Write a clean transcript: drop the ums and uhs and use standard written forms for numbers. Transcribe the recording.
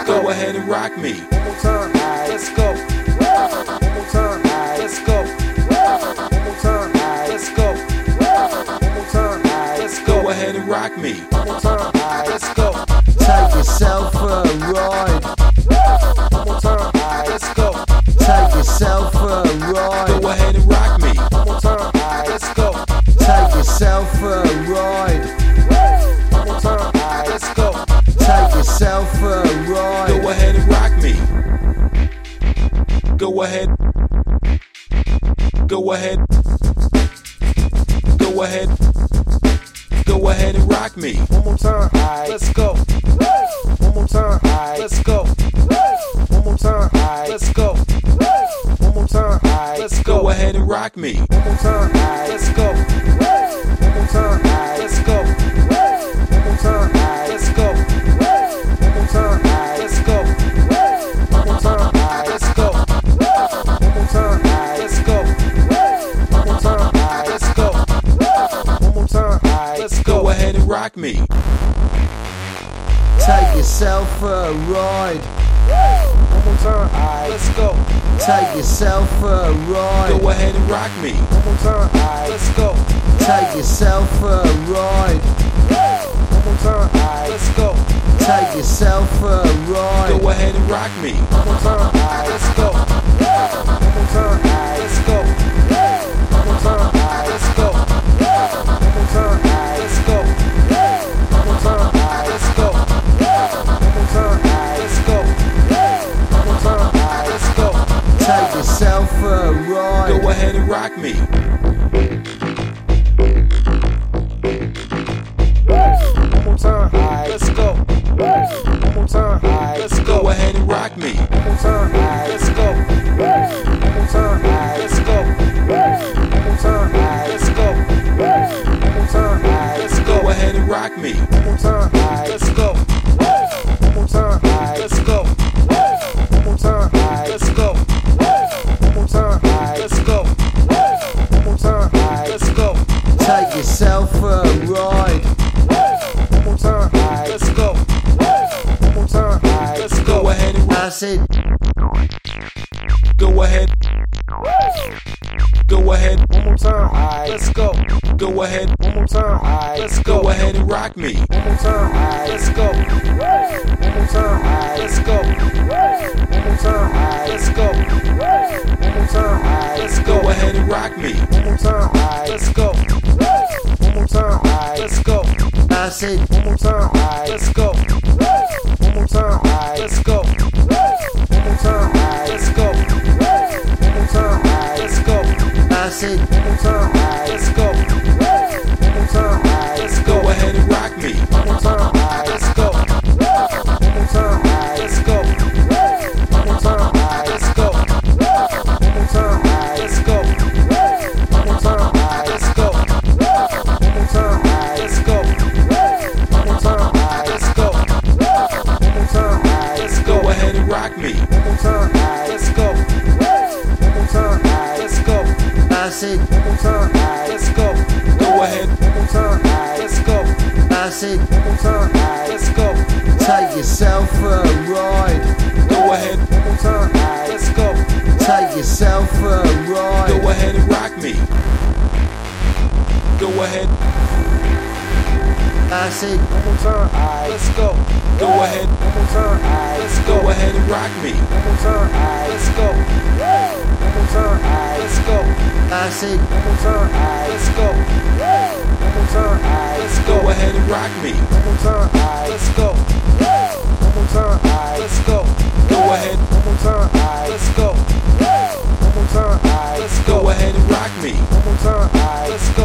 Go ahead and rock me. One more time. Let's go. One more time. Let's go. One more time. Let's go. One more time. Let's go. Go ahead and rock me. One more time. Let's go. Take yourself for a ride. One more time. Let's go. Take yourself for a ride. Go ahead and rock me. One more time. Let's go. Take yourself for a ride. One more time. Let's go. Take yourself for a ride. Go ahead and rock me. Go ahead. Go ahead. Go ahead. Go ahead and rock me. One more time. Let's go. One more time. Let's go. One more time. Let's go. One more time. Let's go. Go ahead and rock me. One more time. Let's go. One more time. Let's go. One more time. Let's go. One more time. Let's go. One more time. Let's go. One more time. Let's go. One more time. Let's go. One more time. Let's go. Go ahead and rock me. Take yourself for a ride. One more time. Let's go. Take yourself for a ride. Go ahead and rock me. One more time. Let's go. Take yourself for a ride. One more time. Let's go. Take yourself for a ride. Go ahead and rock me. One more time. Let's go. One more time. Let's go. One more time. Let's go. One more time. Let's go. One more time. Let's go. One more time. Let's go. One more time. Let's go. Take yourself for a ride. Go ahead and rock me. One more time. Let's go. One more time. Let's go. Go ahead and rock me. One more time. Let's go. One more time. Let's go. One more time. Let's go. One more time. Let's go. Go ahead and rock me. One more time. Let's go. One more time. Let's go. One more time. Let's go. One more time. Let's go. One more time. Let's go. Take yourself for a ride. One more time. Let's go. One more time. Let's go. Go ahead and rock. I said, Go ahead. Go ahead. One more time. Let's go. Go ahead. One more time. Let's go. Go ahead and rock me. One more time. Let's go. One more time. Let's go. One more time. Let's go. One more time. Let's go. Go ahead and rock me. One more time. Let's go. One more time. Let's go. I said, One more time. Let's go. One more time. Let's go. One more time. Let's go. One more time. Let's go. I said, One more time. Let's go. One more time. Let's go. Go ahead and rock me. One more time. Let's go. One more time. Let's go. One more time. Let's go. One more time. Let's go. One more time. Let's go. One more time. Let's go. One more time. Let's go. One more time. Let's go. Go ahead and rock me. One more time. Let's go. One more time. Let's go. I said, One more time. Let's go. Go ahead. One more time. Let's go. I said, One more time. Let's go. take yourself for a ride. Go ahead. One more time. Let's go. Take yourself for a ride. Go ahead and rock me. Go ahead. I said, One more time. Let's go. Go ahead. One more time. Let's go. Go ahead and rock me. One more time. Let's go. One more time. Let's go. I said, One more time. Let's go. One more time. Let's go. Go ahead and rock me. One more time. Let's go. One more time. Let's go. Go ahead. One more time. Let's go. One more time. Let's go. Go ahead and rock me. One more time. Let's go.